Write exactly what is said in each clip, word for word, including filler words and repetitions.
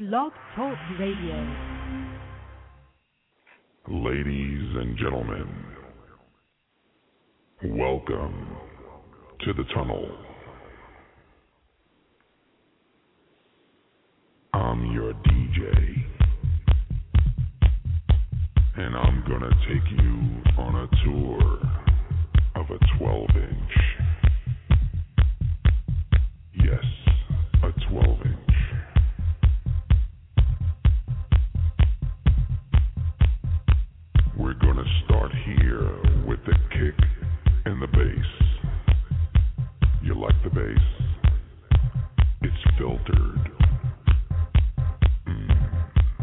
Blog Talk Radio. Ladies and gentlemen, welcome to the tunnel. I'm your D J, and I'm gonna take you on a tour of a twelve inch. Yes, a twelve inch. We're gonna start here with the kick and the bass. You like the bass? It's filtered. Mm.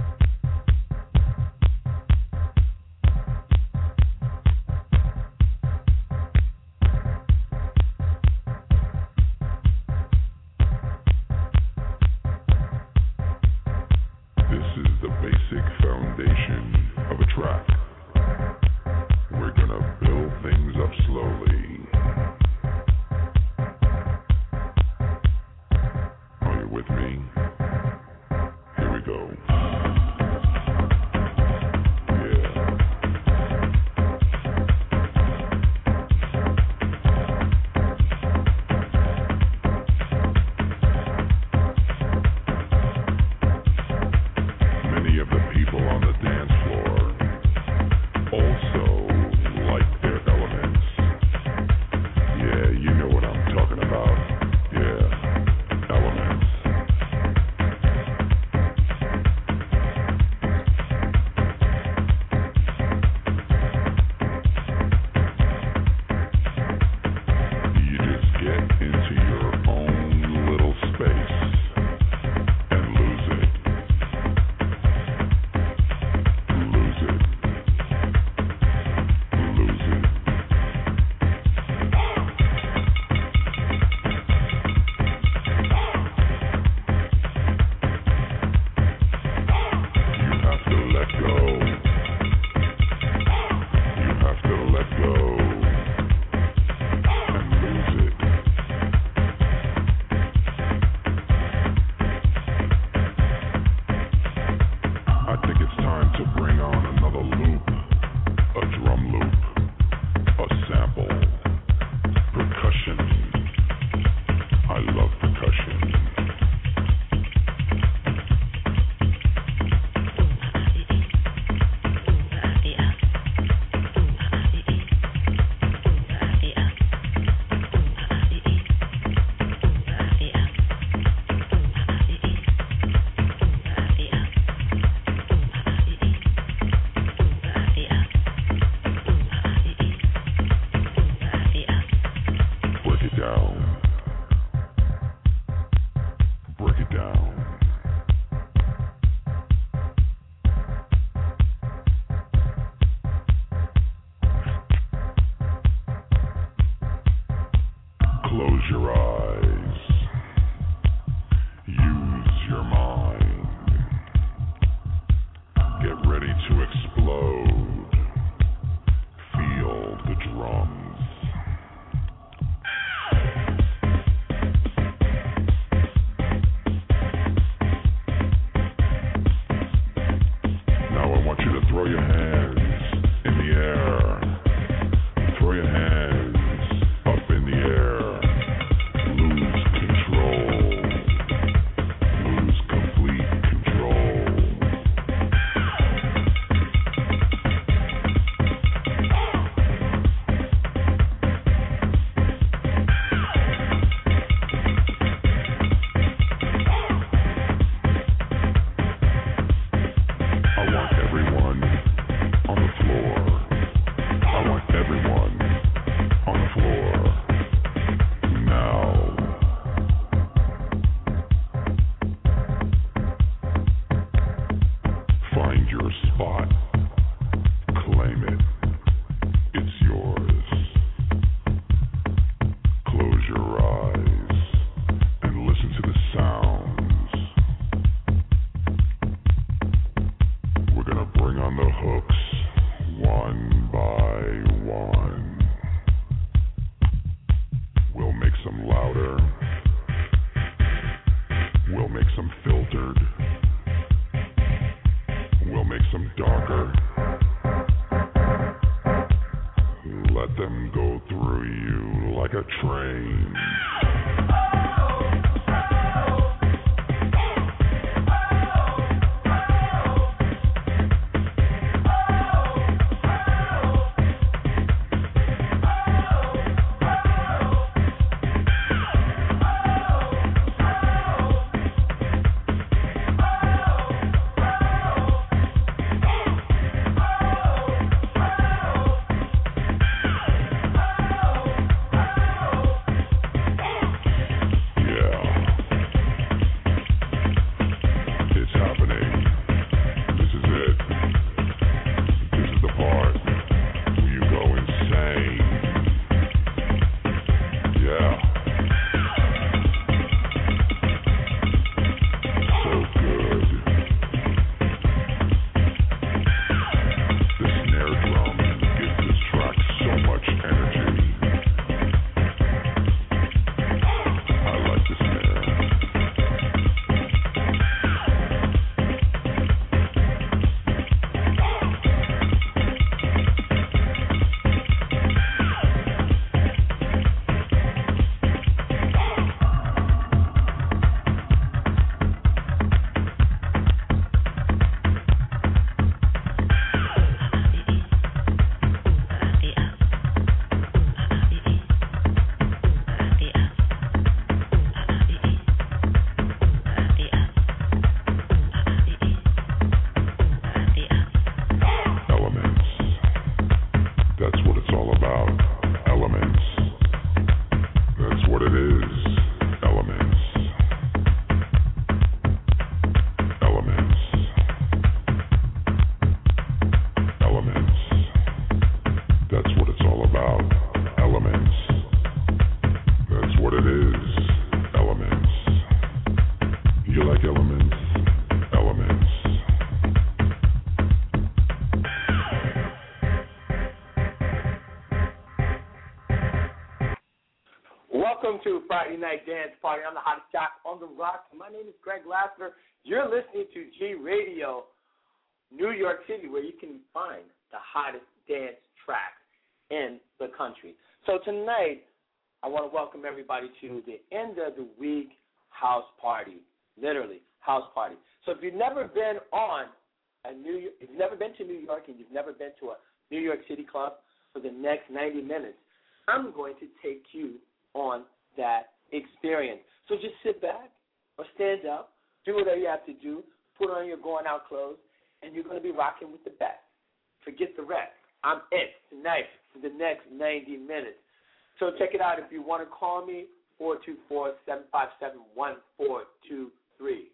This is the basic foundation of a track. We're gonna build things up slowly. Are you with me? Here we go. Yeah. Many of the people on the dance floor also like their elements. Yeah, you know what I'm talking about. Yeah, elements. You just get into your own little space and lose it. Lose it. Lose it. You have to let go. You have to let go and lose it. I think it's time to bring on another loop, a drum loop, a sample, percussion. I love percussion. Break it down. Break it down. Close your eyes. Use your mind. Get ready to explode. Feel the drums. Now I want you to throw your hands in the air. Throw your hands up in the air. Lose control. Lose complete control. I want everyone on the floor. I want everyone on the floor. Now. Find your spot. Claim it. It's yours. Close your eyes and listen to the sounds. We're gonna bring on the hooks one by one. We'll make some louder. We'll make some filtered. a train. Welcome to Friday Night Dance Party. I'm the hottest jock on the rock. My name is Greg Lassiter. You're listening to G Radio, New York City, where you can find the hottest dance tracks in the country. So tonight, I want to welcome everybody to the end of the week house party, literally house party. So if you've never been on a New York, if you've never been to New York and you've never been to a New York City club, for the next ninety minutes, I'm going to take you on that experience. So just sit back or stand up, do whatever you have to do, put on your going out clothes, and you're going to be rocking with the best. Forget the rest. I'm it tonight for the next ninety minutes. So check it out. If you want to call me, four two four, seven five seven, one four two three.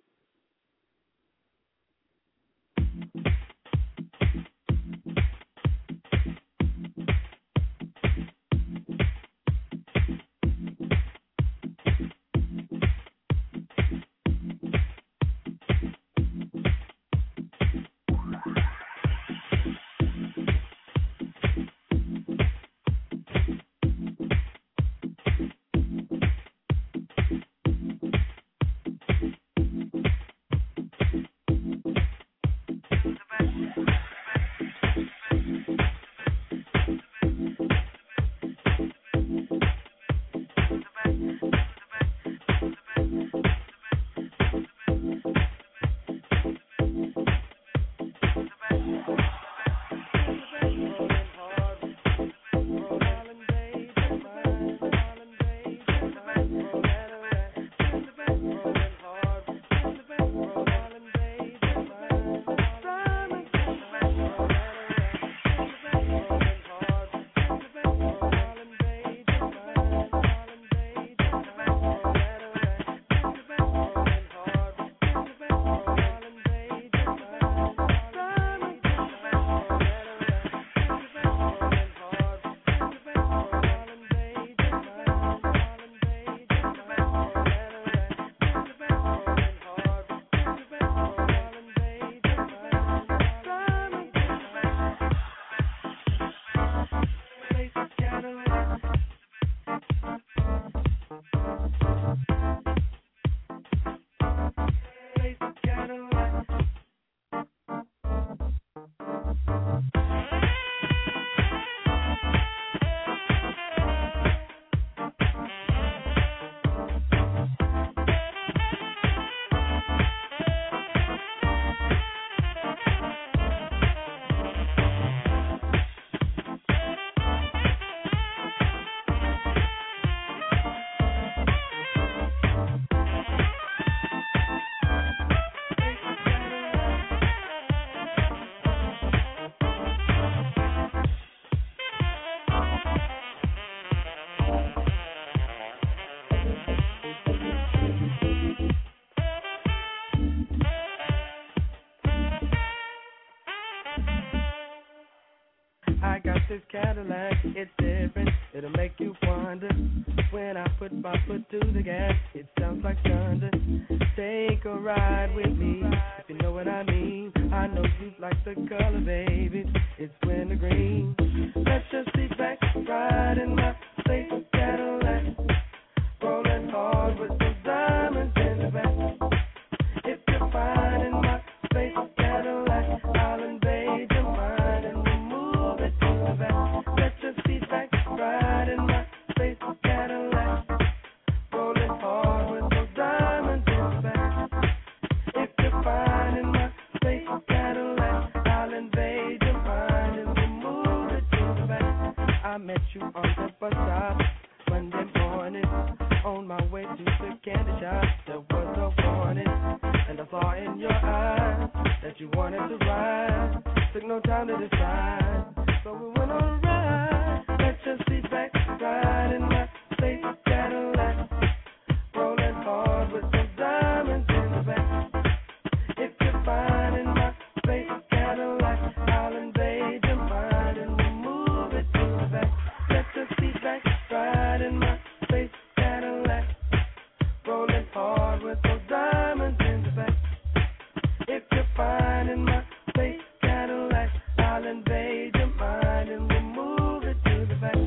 I got this Cadillac, it's different, it'll make you wonder. When I put my foot to the gas, it sounds like thunder. Take a ride with me, if you know what I mean. I know you like the color, baby, it's winter green. Let's just sit back, ride in my safe Cadillac, rolling hard with some diamonds in the back. If you're fine in my space Cadillac, I'll invade your mind and we'll move it to the back. Let your seat back, ride in my space Cadillac, rolling hard with those diamonds in the back. If you're fine in my space Cadillac, I'll invade your mind and we'll move it to the back. I met you on the bus stop Monday morning, on my way to the candy shop. There was a warning, and I saw in your eyes that you wanted to ride. Took no time to decide, so we went on a ride. Let your seat back, ride in my safe Cadillac, rolling hard with some diamonds in the back. If you're fine in my safe Cadillac, I'll invade your mind and we'll move it to the back. Let your seat back, ride in my safe Cadillac, rolling hard with those diamonds in the back. If you're fine in my safe Cadillac, I'll invade your mind and we'll move it to the back.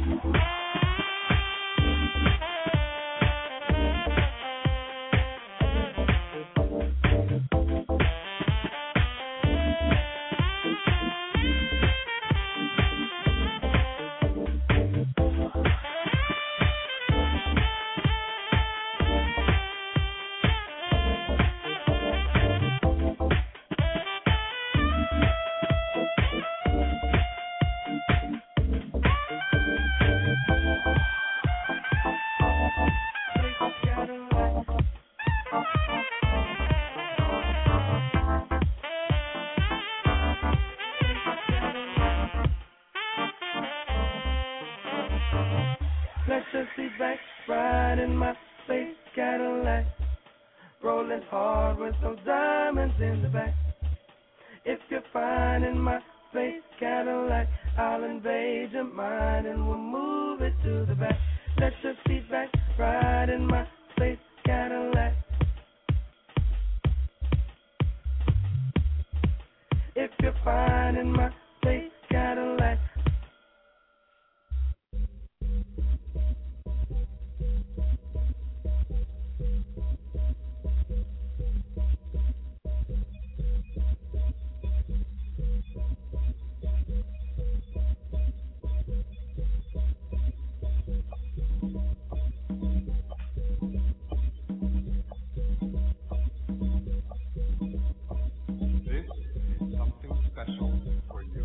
Let your seat back, ride in my safe Cadillac, rolling hard with those diamonds in the back. If you're fine in my safe Cadillac, I'll invade your mind and we'll move it to the back. Let your seat back, ride in my safe Cadillac. If you're fine in my safe Cadillac. This is something special for you.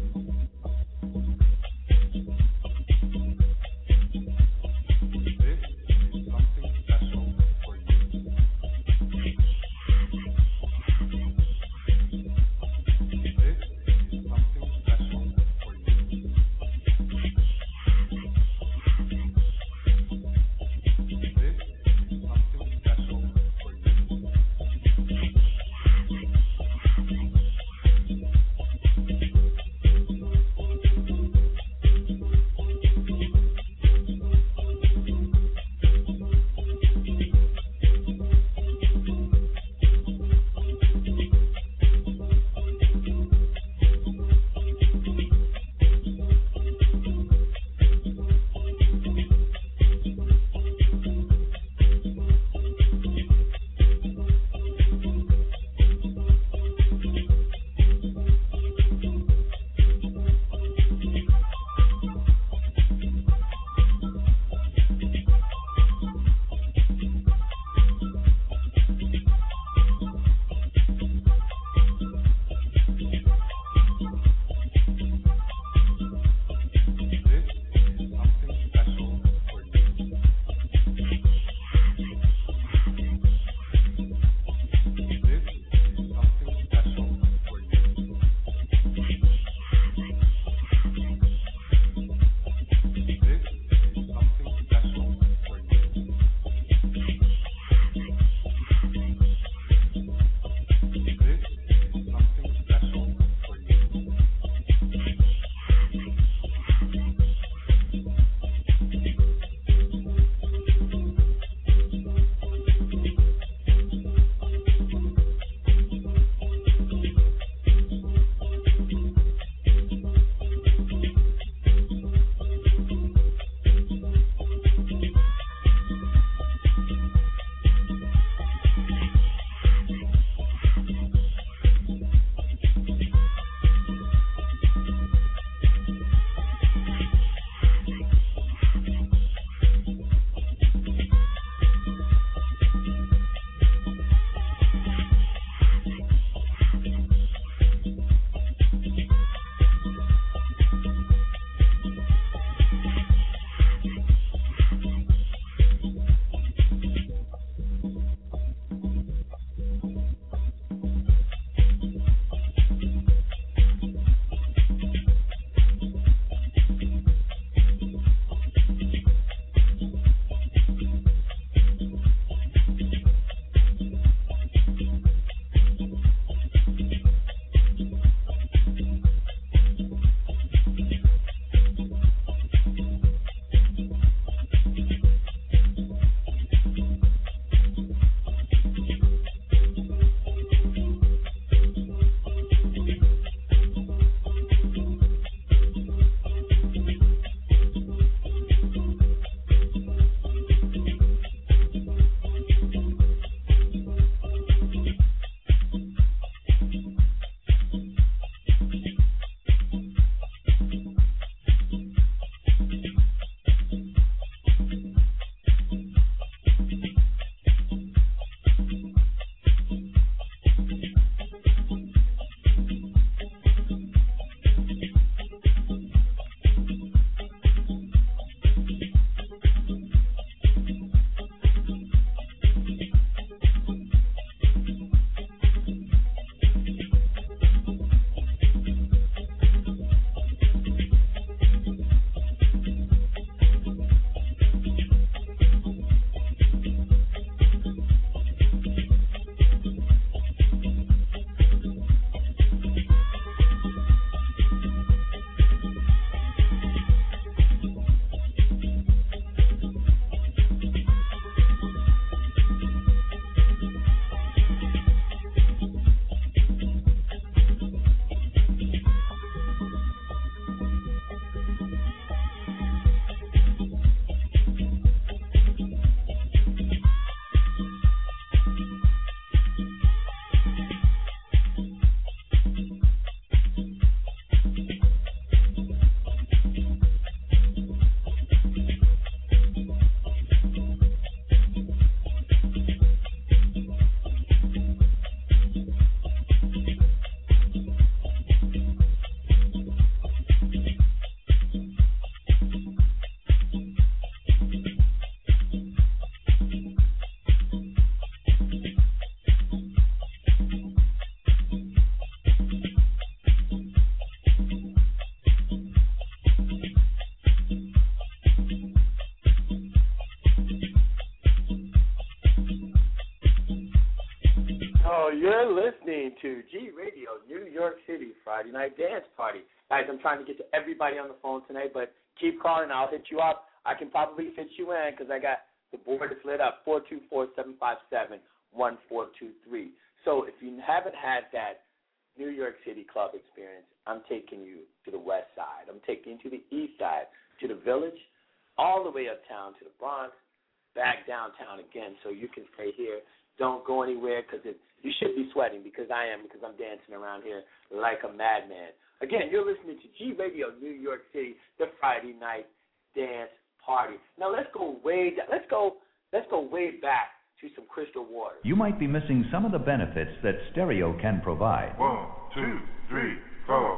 listening to G Radio, New York City, Friday Night Dance Party. Guys, I'm trying to get to everybody on the phone tonight, but keep calling. I'll hit you up. I can probably fit you in because I got the board is lit up, four two four, seven five seven, one four two three. So if you haven't had that New York City club experience, I'm taking you to the west side. I'm taking you to the east side, to the Village, all the way uptown to the Bronx, back downtown again, so you can stay here. Don't go anywhere because you should be sweating because I am, because I'm dancing around here like a madman. Again, you're listening to G Radio New York City, the Friday Night Dance Party. Now let's go way let's go let's go way back to some Crystal Waters. You might be missing some of the benefits that stereo can provide. One, two, three, four.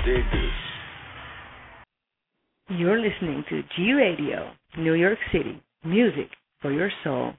dig this. You're listening to G Radio, New York City, music for your soul.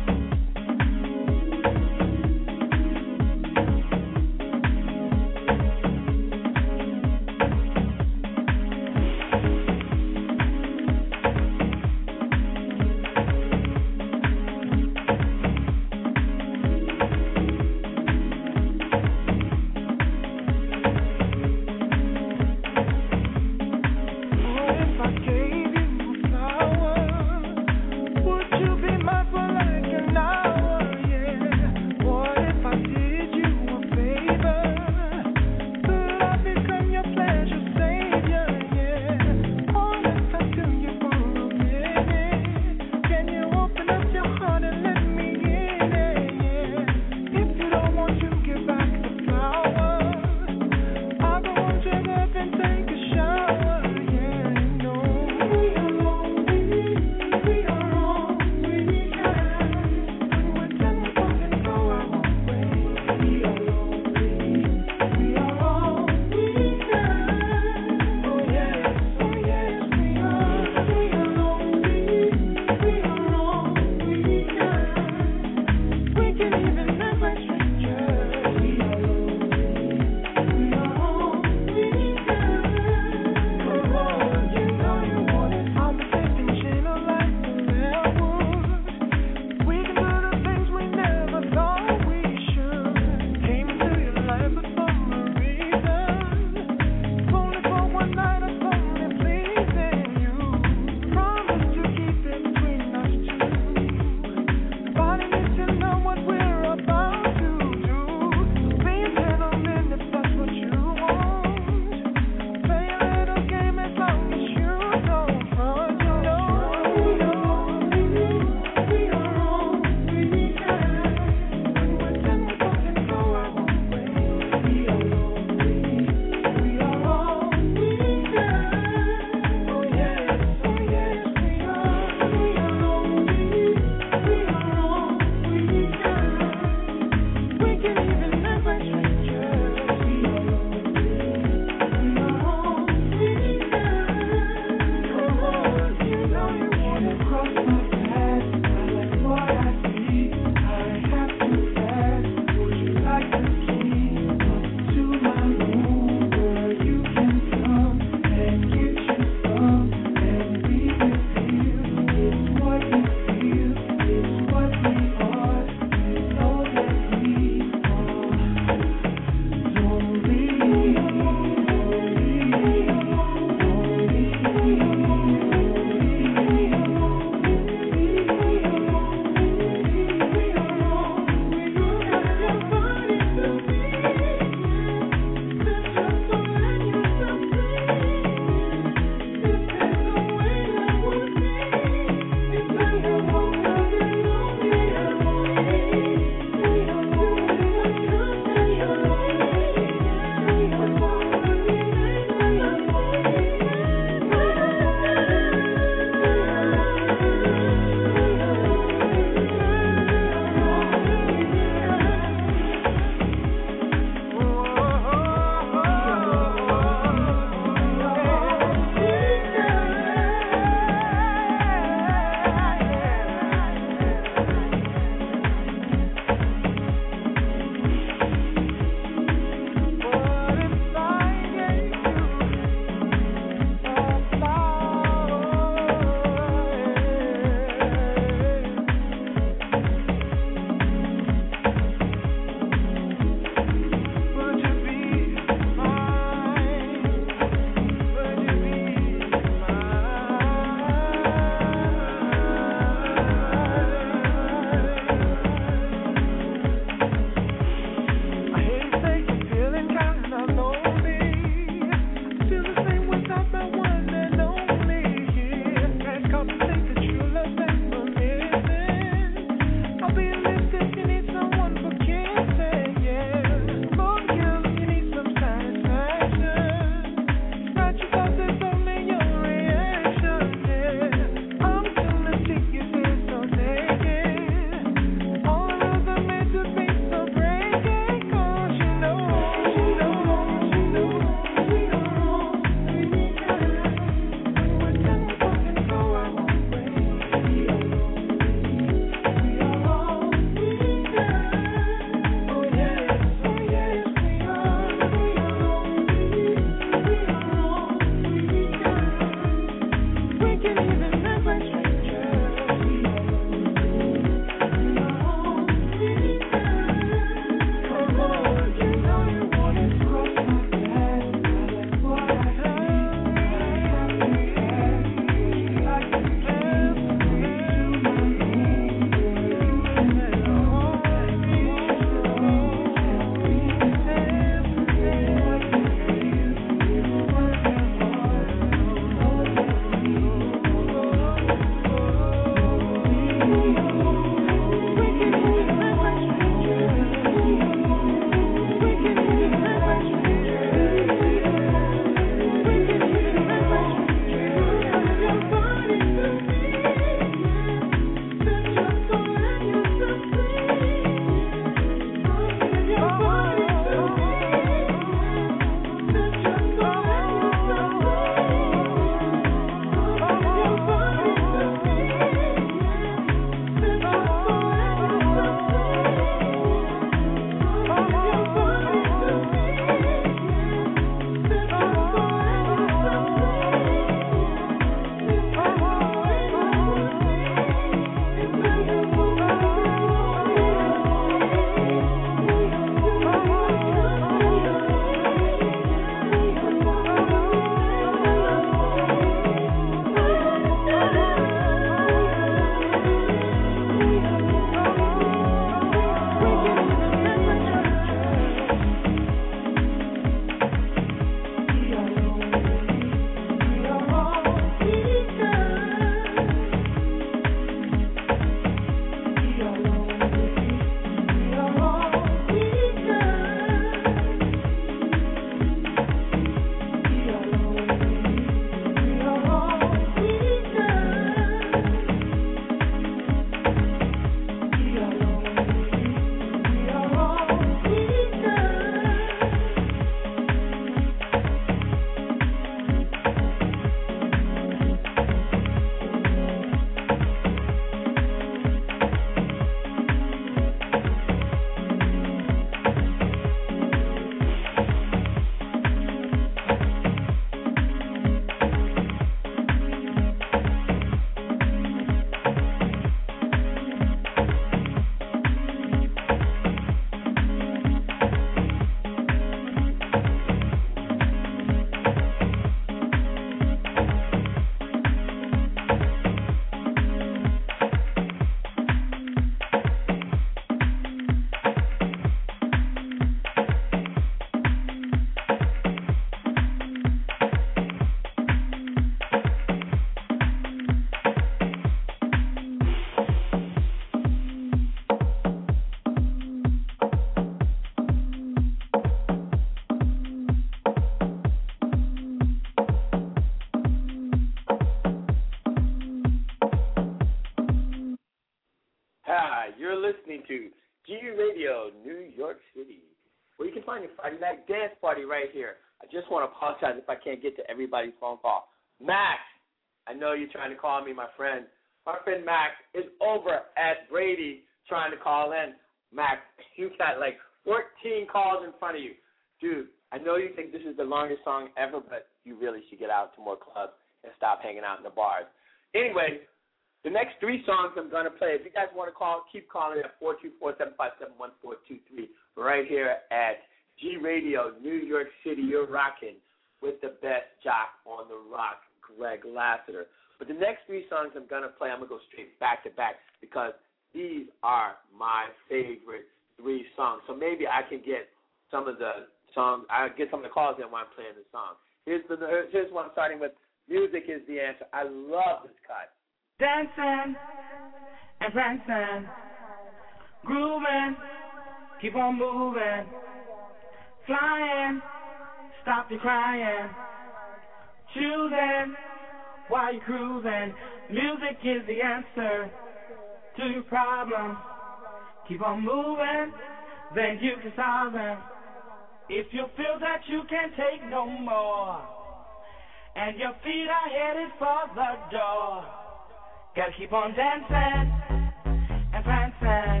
right. You're listening to G Radio, New York City, where you can find your Friday night dance party right here. I just want to apologize if I can't get to everybody's phone call. Max, I know you're trying to call me, my friend. My friend Max is over at Brady trying to call in. Max, you got like fourteen calls in front of you. Dude, I know you think this is the longest song ever, but you really should get out to more clubs and stop hanging out in the bars. Anyway, the next three songs I'm going to play, if you guys want to call, keep calling at four two four, seven five seven, one four two three. Right here at G Radio, New York City. You're rocking with the best jock on the rock, Greg Lassiter. But the next three songs I'm going to play, I'm going to go straight back to back because these are my favorite three songs. So maybe I can get some of the songs, I'll get some of the calls in while I'm playing the song. Here's, the, here's one starting with Music is the Answer. I love this cut. Dancing and prancing, grooving, keep on moving, flying, stop your crying, choosing while you're cruising. Music is the answer to your problems. Keep on moving, then you can solve them. If you feel that you can't take no more, and your feet are headed for the door, gotta keep on dancing and prancing,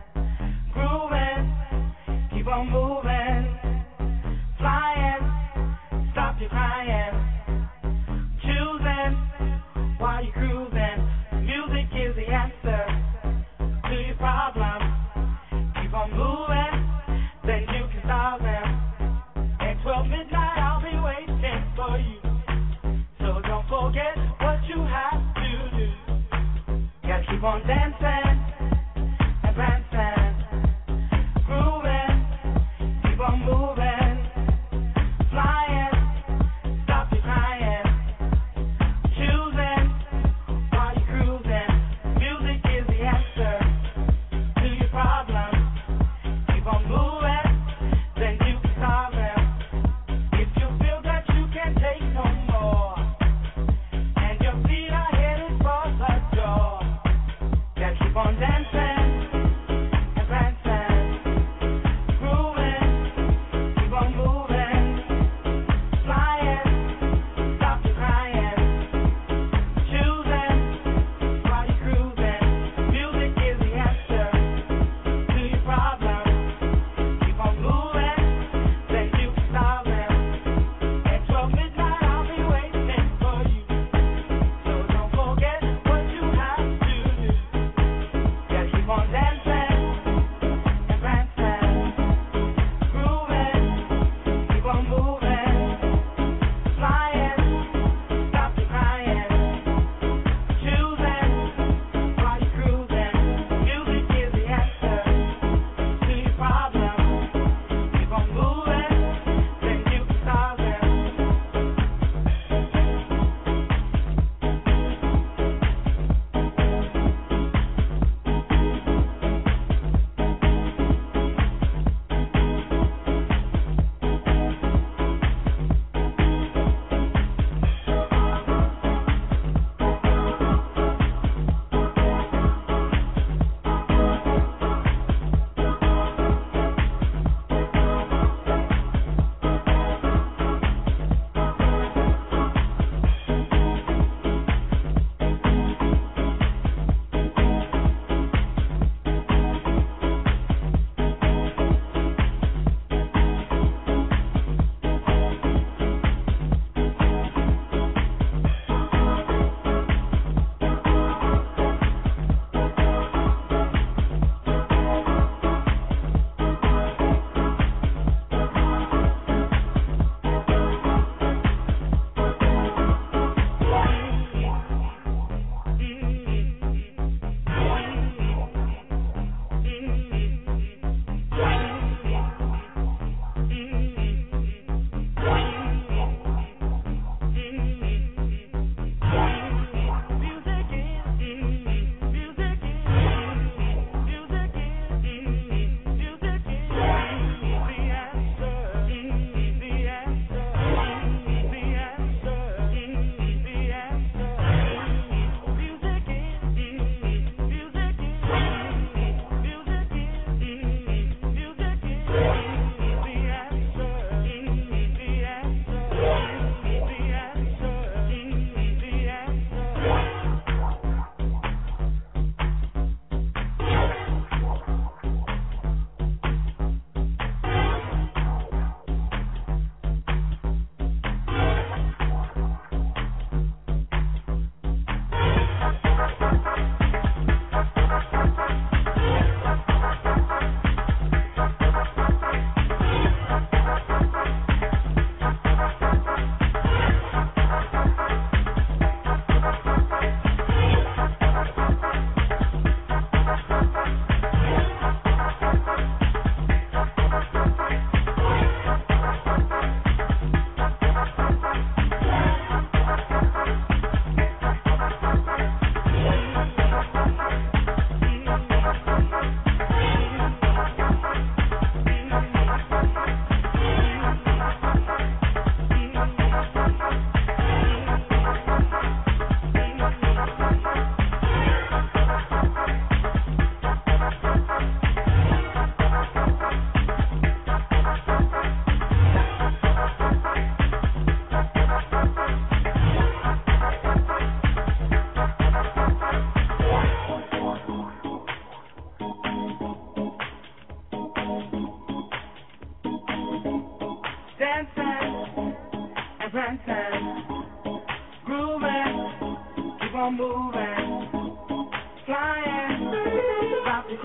grooving, keep on moving, flying, stop your crying, choosing while you're cruising. Music is the answer to your problems. Keep on moving, then you can solve them. At twelve midnight I'll be waiting for you, so don't forget what you have to do. Gotta keep on dancing and prancing, grooving, keep on moving, flying, stop your crying, choosing while you're cruising. Music is the answer to your problems. Keep on moving, then you can solve them. If you feel that you can't take no more, and your feet are headed for the door, gotta keep on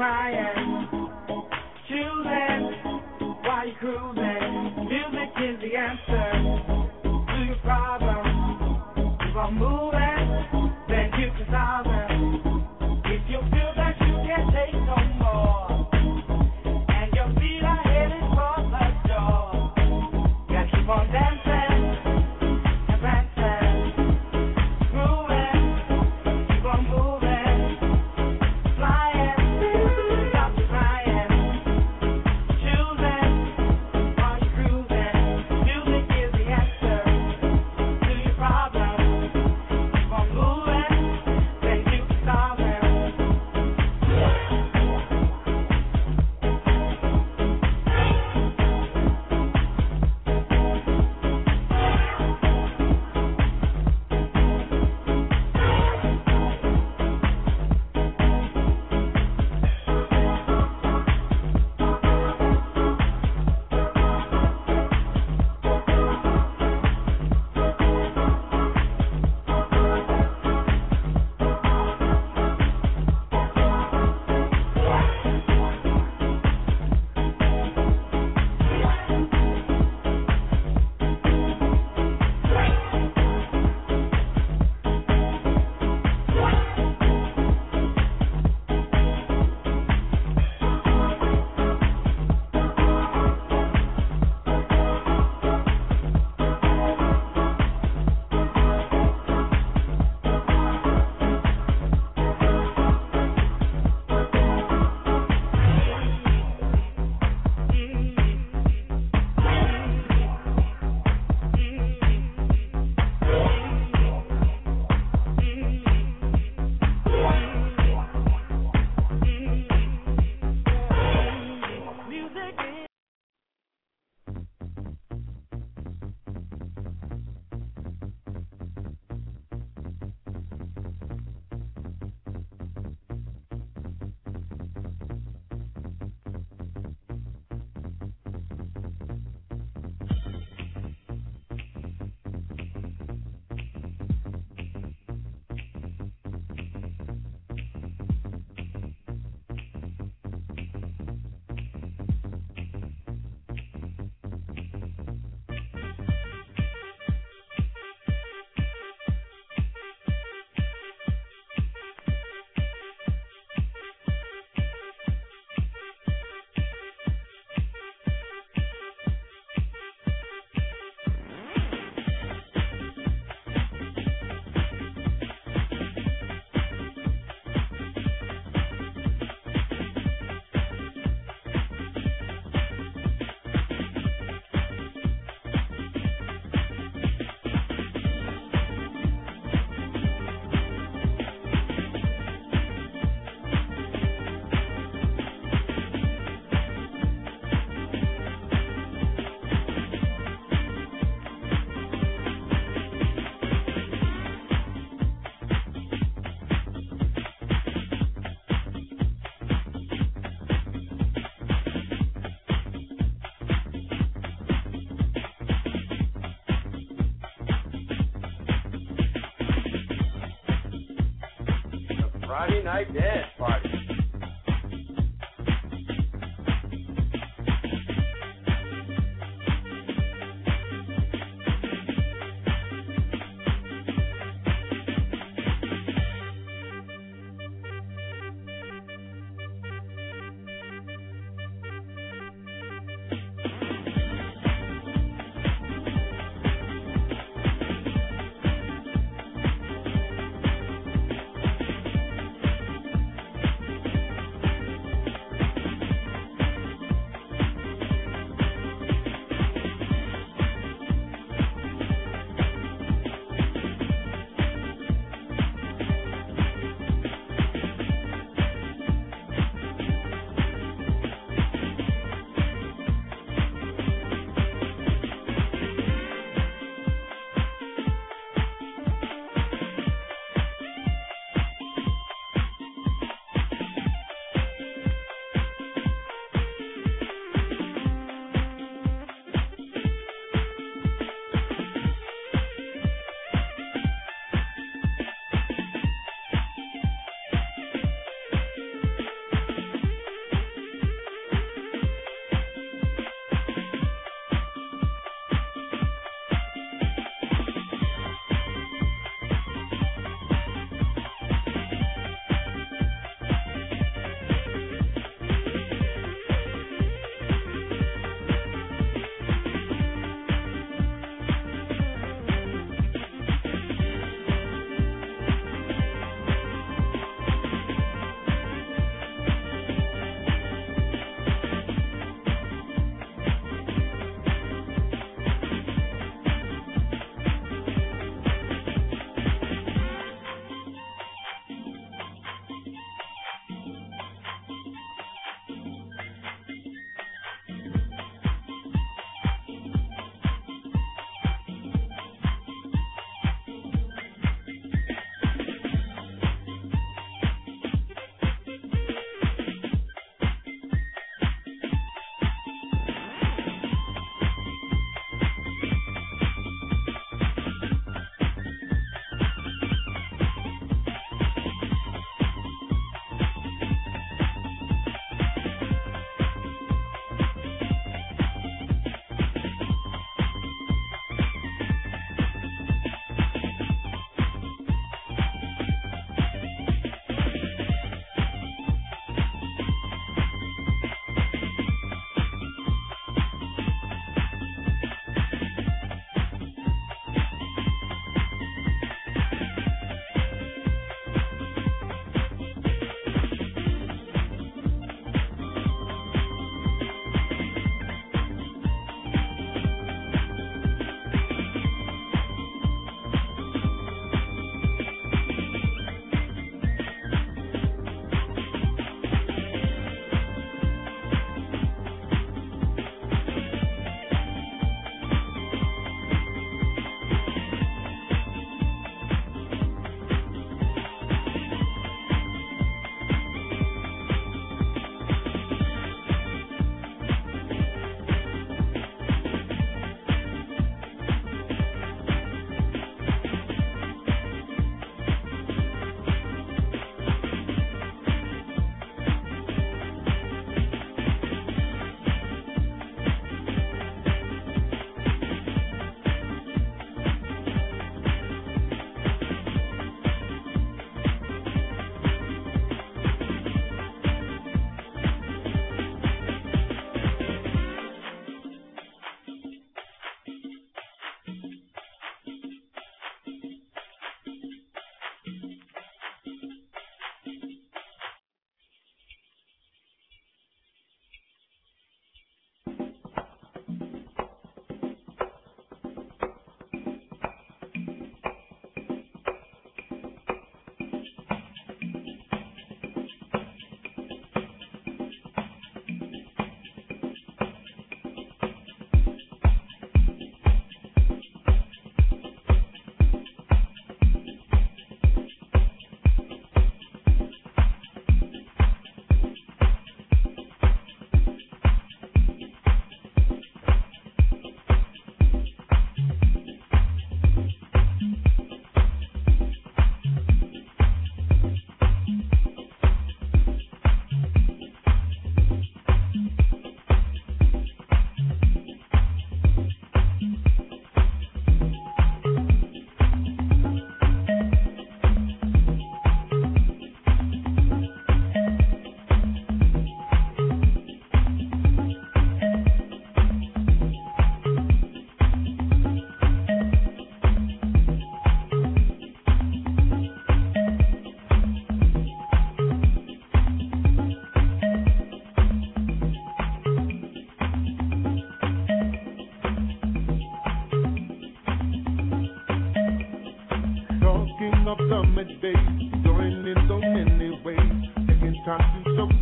crying, choosing while you're cruising. Music is the answer to your problem. Keep on moving, then you can solve it. If you feel that you can't take no more, and your feet are headed for the door, you gotta keep on dancing and prancing, grooving, keep on moving, flying, stop crying, choosing while you're cruising. Music is the answer to your problem. Keep on moving, then you can solve it. Friday Night Dance Party.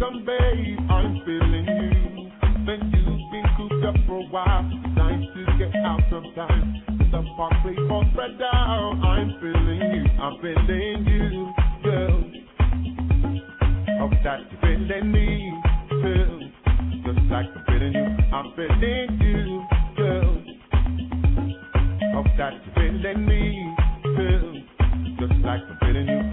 welcome, babe. I'm feeling you. When you've been cooped up for a while, it's nice to get out sometimes. The park play all spread out. I'm feeling you. I'm feeling you, girl. Hope that you're feeling me, too. Just like I'm feeling you. I'm feeling you, girl. Hope that you're feeling me, too. Just like I'm feeling you.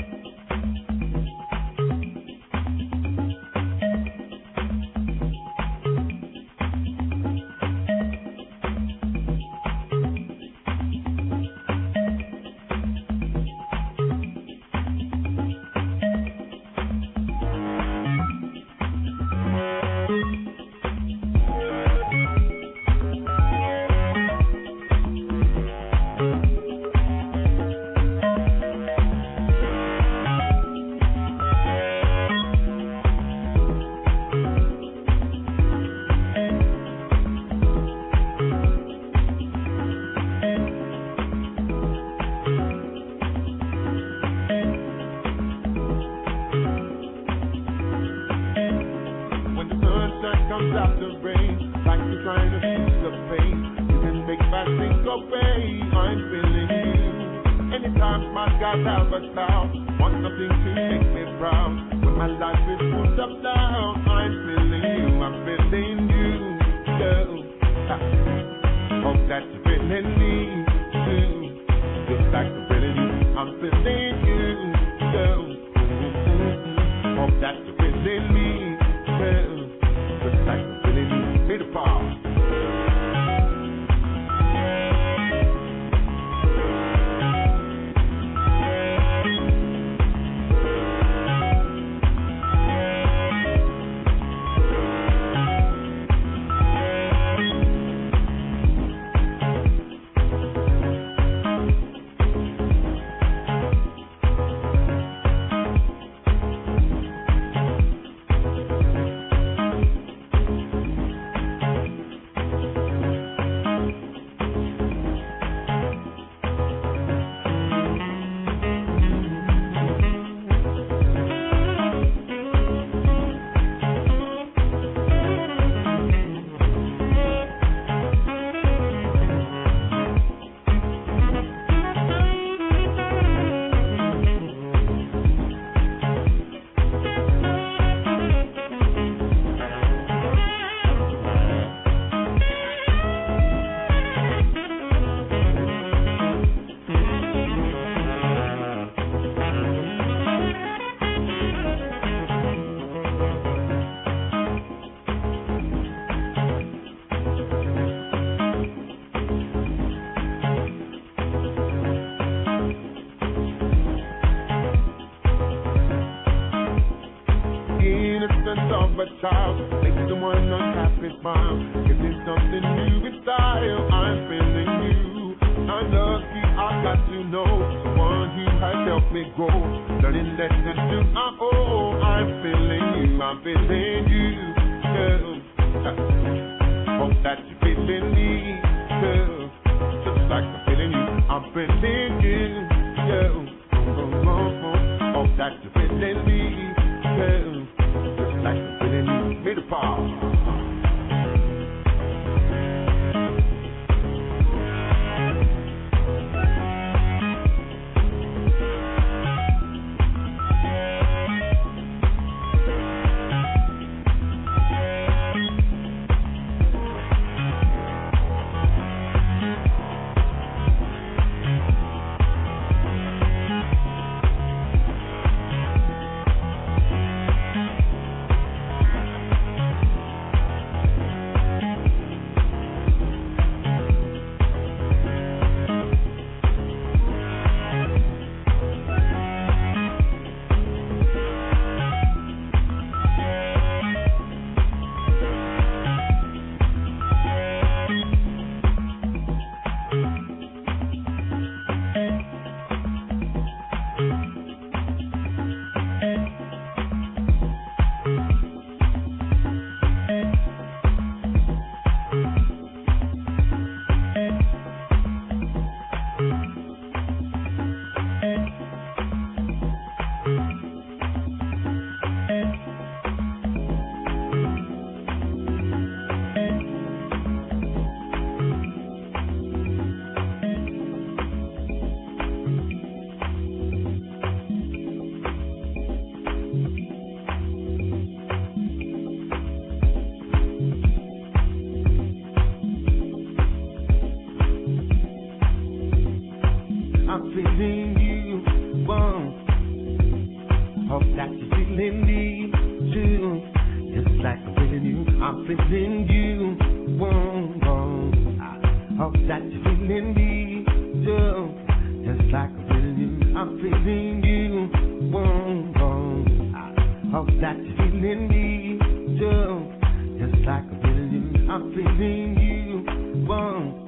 feeling me too. Just like I'm feeling you, I'm feeling you. Whoa, whoa. I hope that you're feeling me too. Just like I'm feeling you, I'm feeling you. Whoa, whoa. I hope that you're feeling me too. Just like I'm feeling you, I'm feeling you. Whoa.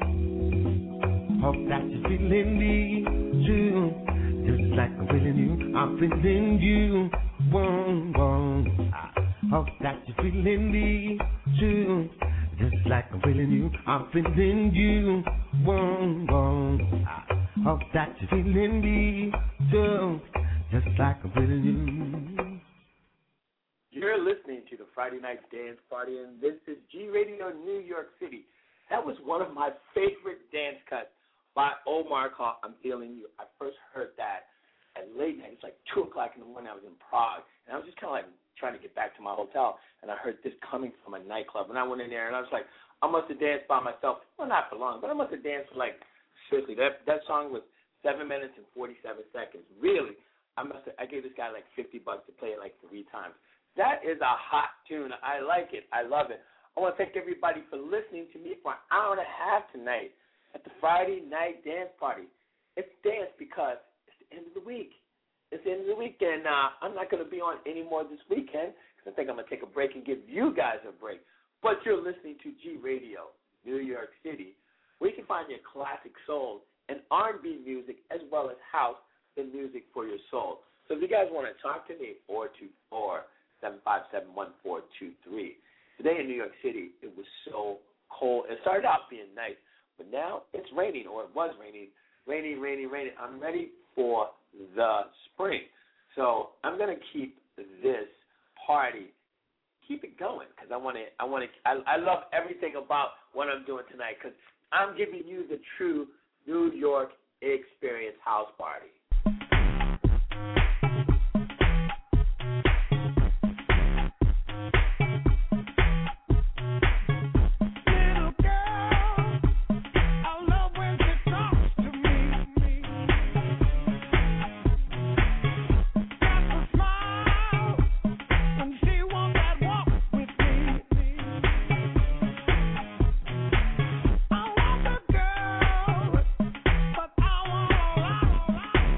Hope that you're feeling me too. Just like I'm feeling you, I'm feeling you. Whoa, whoa. I hope that you're feeling me too. Just like I'm feeling you, I'm feeling you. Whoa, whoa. I hope that you're feeling me too. Just like I'm feeling you. You're listening to the Friday Night Dance Party, and this is G Radio New York City. That was one of my favorite dance cuts by Omar called I'm Feeling You. I first heard that at late night. It's like two o'clock in the morning. I was in Prague, and I was just kind of like trying to get back to my hotel, and I heard this coming from a nightclub, and I went in there, and I was like, I must have danced by myself. Well, not for long, but I must have danced for like, seriously, that that song was seven minutes and forty-seven seconds. Really, I must have, I gave this guy like fifty bucks to play it like three times. That is a hot tune. I like it. I love it. I want to thank everybody for listening to me for an hour and a half tonight at the Friday Night Dance Party. It's dance because it's the end of the week. It's the end of the weekend. Uh, I'm not going to be on anymore this weekend because I think I'm going to take a break and give you guys a break. But you're listening to G Radio, New York City, where you can find your classic soul and R and B music as well as house and music for your soul. So if you guys want to talk to me, four two four, seven five seven, one four two three. Today in New York City, it was so cold. It started out being nice, but now it's raining, or it was raining, raining, raining, raining. I'm ready for the spring. So I'm going to keep this party, keep it going, because I want to, I want to, I, I love everything about what I'm doing tonight, because I'm giving you the true New York experience house party. I want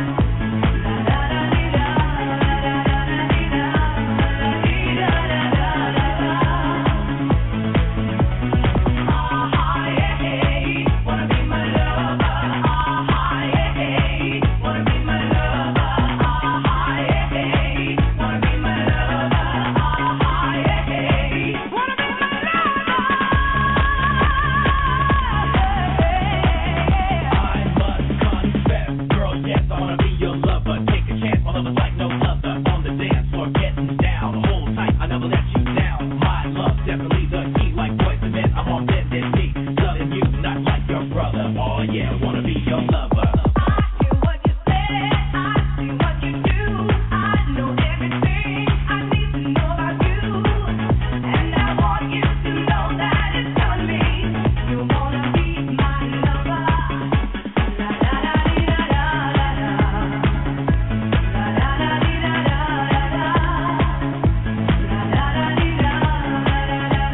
Da da da da da da.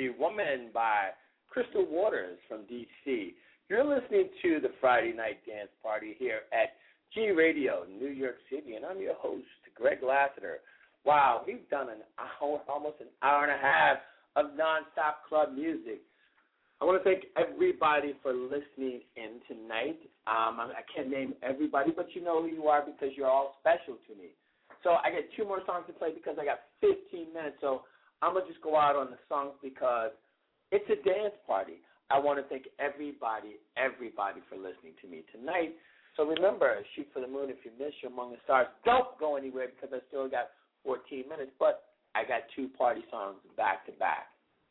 Pretty Woman by Crystal Waters from D C. You're listening to the Friday Night Dance Party here at G Radio, New York City, and I'm your host, Greg Lassiter. Wow, we've done an hour, almost an hour and a half of nonstop club music. I want to thank everybody for listening in tonight. Um, I, I can't name everybody, but you know who you are because you're all special to me. So I got two more songs to play because I got fifteen minutes. So I'm going to just go out on the songs because it's a dance party. I want to thank everybody, everybody for listening to me tonight. So remember, shoot for the moon if you miss you among the stars. Don't go anywhere because I still got fourteen minutes, but I got two party songs back to back.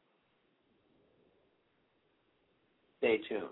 Stay tuned.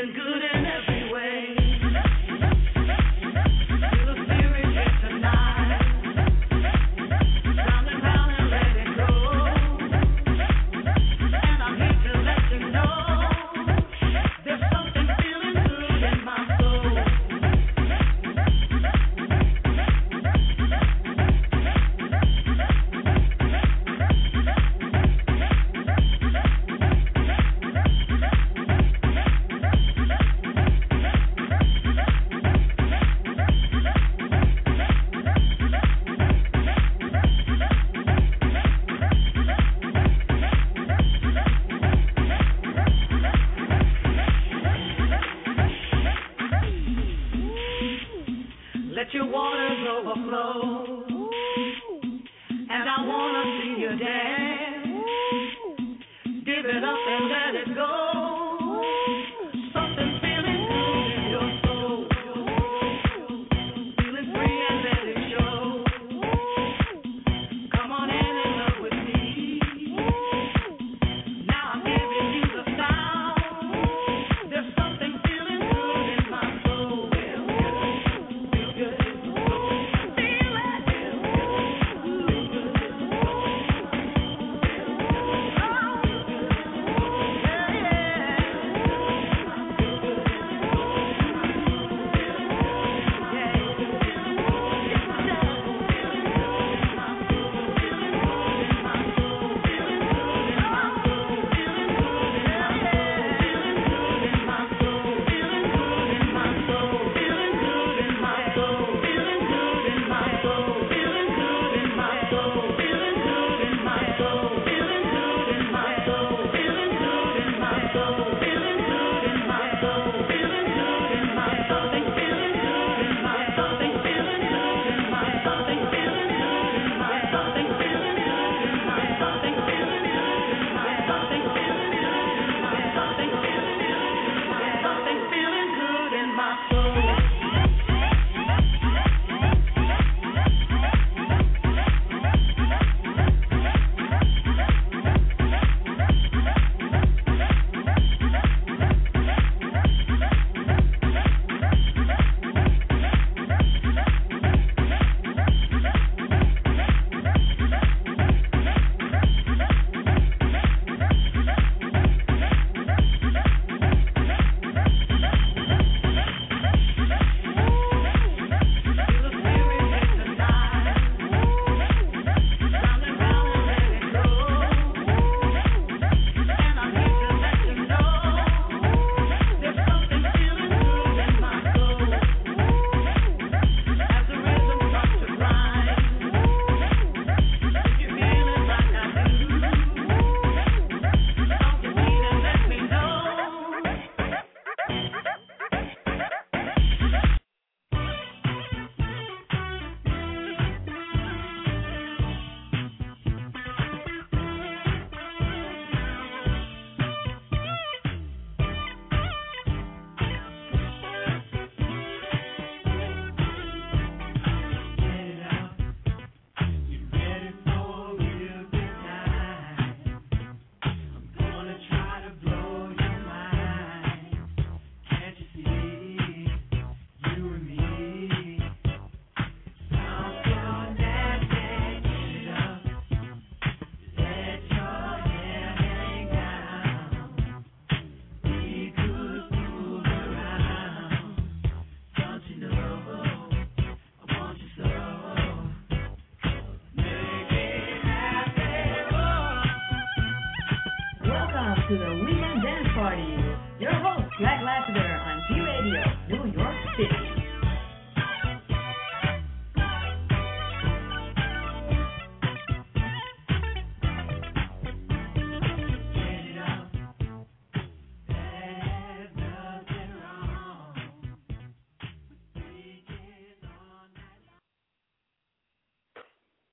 to the Weekend Dance Party. Your host, Greg Lassiter on G Radio, New York City.